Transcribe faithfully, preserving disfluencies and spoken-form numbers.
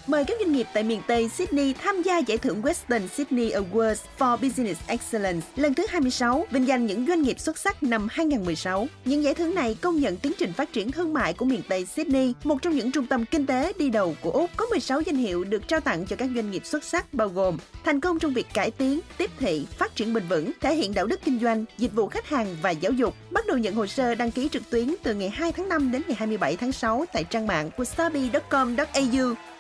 mời các doanh nghiệp tại miền Tây Sydney tham gia giải thưởng Western Sydney Awards for Business Excellence lần thứ hai mươi sáu, vinh danh những doanh nghiệp xuất sắc năm hai không một sáu. Những giải thưởng này công nhận tiến trình phát triển thương mại của miền Tây Sydney, một trong những trung tâm kinh tế đi đầu của Úc. Có mười sáu danh hiệu được trao tặng cho các doanh nghiệp xuất sắc bao gồm thành công trong việc cải tiến, tiếp thị, phát triển bền vững, thể hiện đạo đức kinh doanh, dịch vụ khách hàng và giáo dục. Bắt đầu nhận hồ sơ đăng ký trực tuyến từ ngày hai tháng năm đến ngày hai mươi bảy tháng sáu tại trang mạng wasabi chấm com chấm a u.